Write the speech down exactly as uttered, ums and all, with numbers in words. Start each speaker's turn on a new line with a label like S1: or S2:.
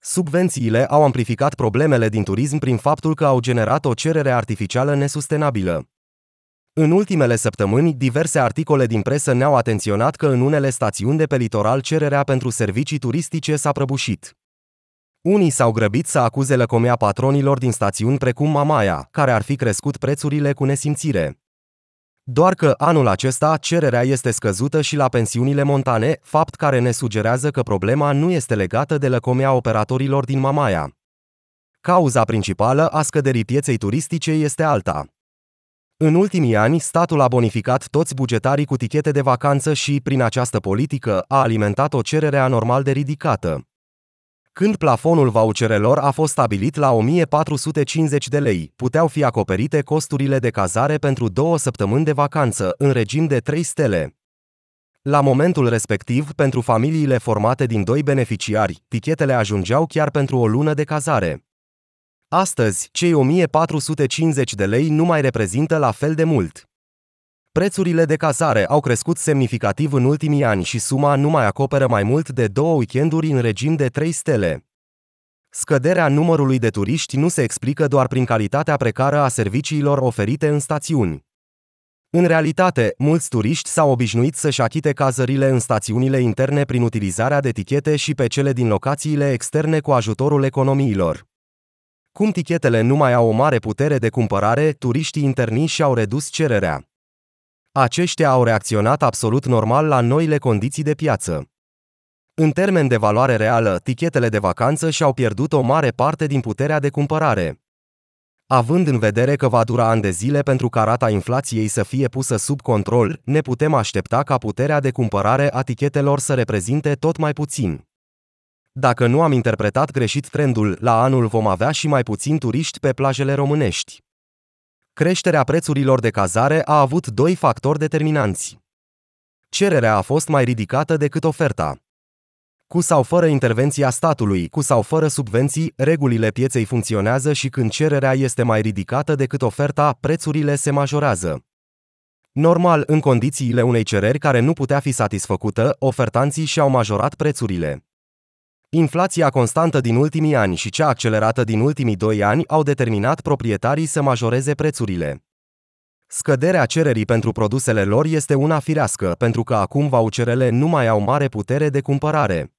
S1: Subvențiile au amplificat problemele din turism prin faptul că au generat o cerere artificială nesustenabilă. În ultimele săptămâni, diverse articole din presă ne-au atenționat că în unele stațiuni de pe litoral cererea pentru servicii turistice s-a prăbușit. Unii s-au grăbit să acuze lăcomia patronilor din stațiuni precum Mamaia, care ar fi crescut prețurile cu nesimțire. Doar că anul acesta cererea este scăzută și la pensiunile montane, fapt care ne sugerează că problema nu este legată de lăcomia operatorilor din Mamaia. Cauza principală a scăderii pieței turistice este alta. În ultimii ani, statul a bonificat toți bugetarii cu tichete de vacanță și, prin această politică, a alimentat o cerere anormal de ridicată. Când plafonul voucherelor a fost stabilit la o mie patru sute cincizeci de lei, puteau fi acoperite costurile de cazare pentru două săptămâni de vacanță, în regim de trei stele. La momentul respectiv, pentru familiile formate din doi beneficiari, tichetele ajungeau chiar pentru o lună de cazare. Astăzi, cei o mie patru sute cincizeci de lei nu mai reprezintă la fel de mult. Prețurile de cazare au crescut semnificativ în ultimii ani și suma nu mai acoperă mai mult de două weekenduri în regim de trei stele. Scăderea numărului de turiști nu se explică doar prin calitatea precară a serviciilor oferite în stațiuni. În realitate, mulți turiști s-au obișnuit să-și achite cazările în stațiunile interne prin utilizarea de tichete și pe cele din locațiile externe cu ajutorul economiilor. Cum tichetele nu mai au o mare putere de cumpărare, turiștii interni și-au redus cererea. Aceștia au reacționat absolut normal la noile condiții de piață. În termen de valoare reală, tichetele de vacanță și-au pierdut o mare parte din puterea de cumpărare. Având în vedere că va dura ani de zile pentru ca rata inflației să fie pusă sub control, ne putem aștepta ca puterea de cumpărare a tichetelor să reprezinte tot mai puțin. Dacă nu am interpretat greșit trendul, la anul vom avea și mai puțini turiști pe plajele românești. Creșterea prețurilor de cazare a avut doi factori determinanți. Cererea a fost mai ridicată decât oferta. Cu sau fără intervenția statului, cu sau fără subvenții, regulile pieței funcționează și când cererea este mai ridicată decât oferta, prețurile se majorează. Normal, în condițiile unei cereri care nu putea fi satisfăcută, ofertanții și-au majorat prețurile. Inflația constantă din ultimii ani și cea accelerată din ultimii doi ani au determinat proprietarii să majoreze prețurile. Scăderea cererii pentru produsele lor este una firească, pentru că acum voucherele nu mai au mare putere de cumpărare.